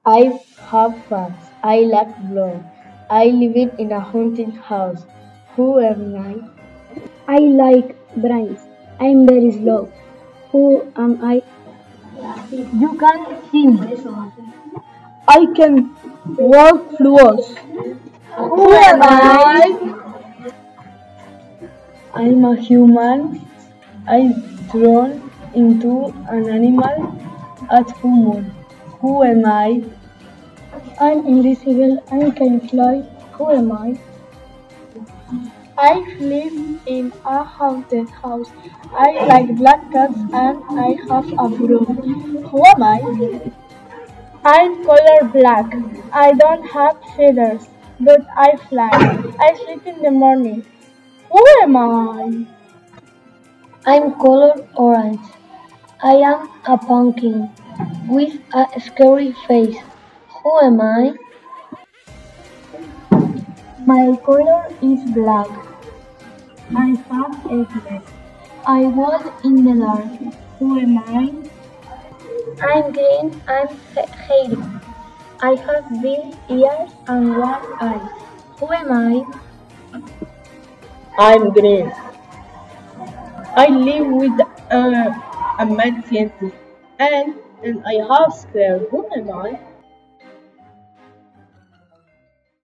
I have fans. I like blonde. I live in a haunted house. Who am I? I like brains. I'm very slow. Who am I? You can see me. I can walk floors. Who am I? I'm a human. I turn into an animal at full moon. Who am I? I'm invisible. I can fly. Who am I? I live in a haunted house. I like black cats and I have a broom. Who am I? I'm color black. I don't have feathers, but I fly. I sleep in the morning. Who am I? I'm color orange. I am a pumpkin with a scary face. Who am I? My color is black. I have eggs. I walk in the dark. Who am I? I'm green and hairy. I have big ears and one eye. Who am I? I'm green. I live with a mad scientist and I have scared. Who am I?